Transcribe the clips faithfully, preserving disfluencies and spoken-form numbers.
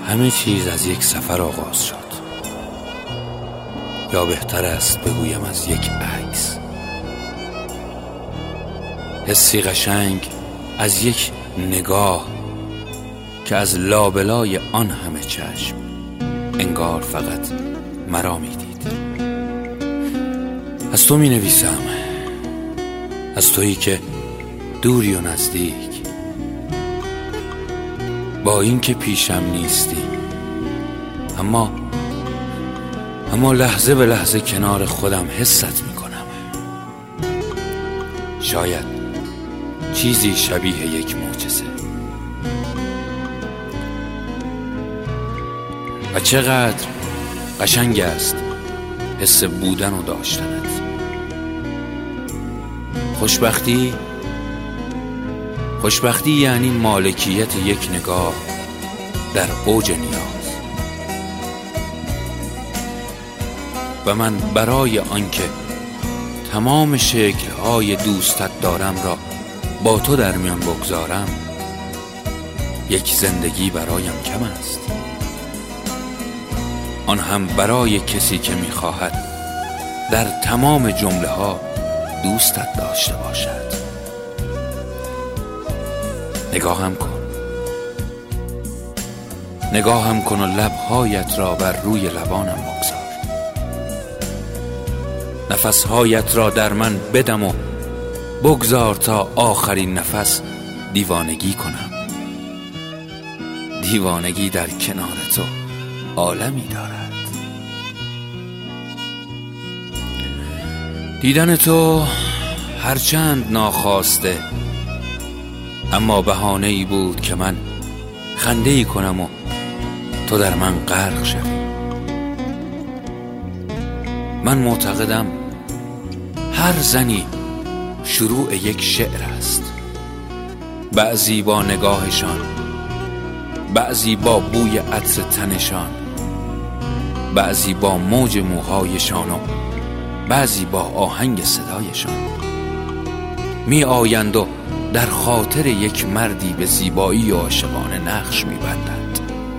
همه چیز از یک سفر آغاز شد، یا بهتر است بگویم از یک عکس. حسی قشنگ از یک نگاه که از لابلای آن همه چشم انگار فقط مرا می دید. از تو می نویسم، از تویی که دوری و نزدیک، با این که پیشم نیستی، اما اما لحظه به لحظه کنار خودم حست می کنم. شاید چیزی شبیه یک معجزه. و چقدر قشنگ است حس بودن و داشتنت. خوشبختی خوشبختی یعنی مالکیت یک نگاه در اوج نیاز. و من برای آنکه تمام شکل‌های دوستت دارم را با تو در میان بگذارم، یک زندگی برایم کم است، آن هم برای کسی که می‌خواهد در تمام جمله‌ها دوستت داشته باشد. نگاهم کن نگاهم کن و لبهایت را بر روی لبانم بگذار. نفسهایت را در من بدم و بگذار تا آخرین نفس دیوانگی کنم. دیوانگی در کنار تو عالمی دارد. دیدن تو هرچند ناخواسته، اما بهانه‌ای بود که من خنده‌ای کنم و تو در من غرق شوی. من معتقدم هر زنی شروع یک شعر است، بعضی با نگاهشان، بعضی با بوی عطر تنشان، بعضی با موج موهایشان و بعضی با آهنگ صدایشان می آیند و در خاطر یک مردی به زیبایی و عاشقانه نقش می بندند.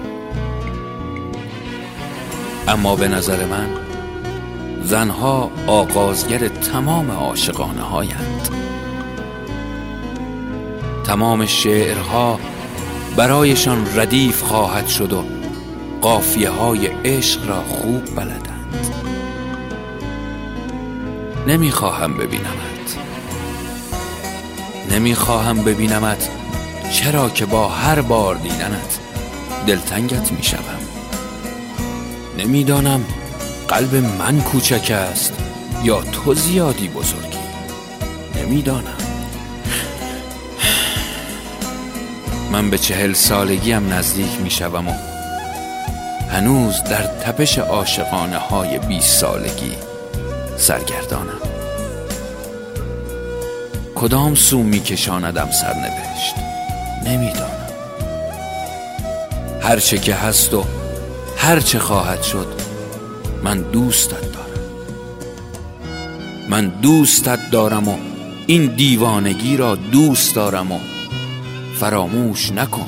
اما به نظر من زنها آغازگر تمام عاشقانه هایند. تمام شعرها برایشان ردیف خواهد شد و قافیه های عشق را خوب بلدند. نمیخواهم ببینمت نمیخواهم ببینمت چرا که با هر بار دیدنت دلتنگت میشوم. نمیدانم قلب من کوچک است یا تو زیادی بزرگی. نمیدانم. من به چهل سالگیم نزدیک میشوم و هنوز در تپش عاشقانه های بیست سالگی سرگردانم. کدام سو میکشاندم سرنوشت نمیدانم. هر چه که هست و هر چه خواهد شد، من دوستت دارم. من دوستت دارم و این دیوانگی را دوست دارم و فراموش نکن.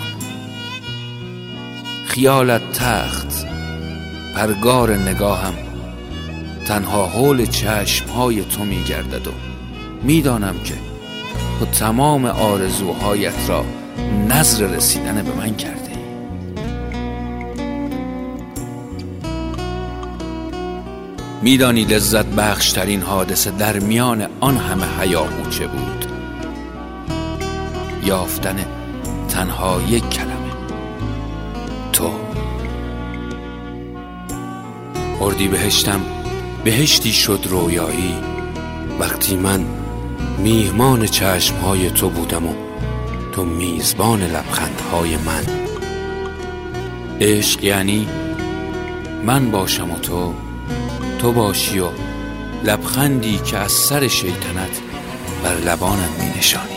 خیالت تخت، پرگار نگاهم تنها حول چشمهای تو میگردد و میدانم که تو تمام آرزوهایت را نذر رسیدن به من کرده ای. میدانی لذت بخشترین حادثه در میان آن همه هیاهو چه بود؟ یافتن تنها یک کلمه: تو. اردیبهشتم بهشتی شد رویایی وقتی من میهمان چشمهای تو بودم و تو میزبان لبخندهای من. عشق یعنی من باشم و تو تو باشی و لبخندی که از سر شیطنت بر لبانم می نشانی.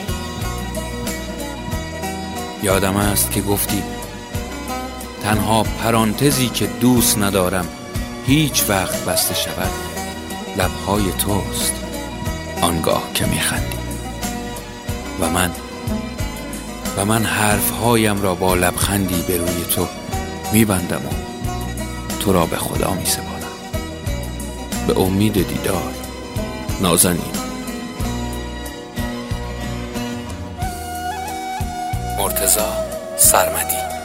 یادم است که گفتی تنها پرانتزی که دوست ندارم هیچ وقت بسته شود لبهای توست، آنگاه که میخندی. و من و من حرفهایم را با لبخندی به روی تو میبندم و تو را به خدا میسپارم. به امید دیدار، نازنین. مرتضی سرمدی.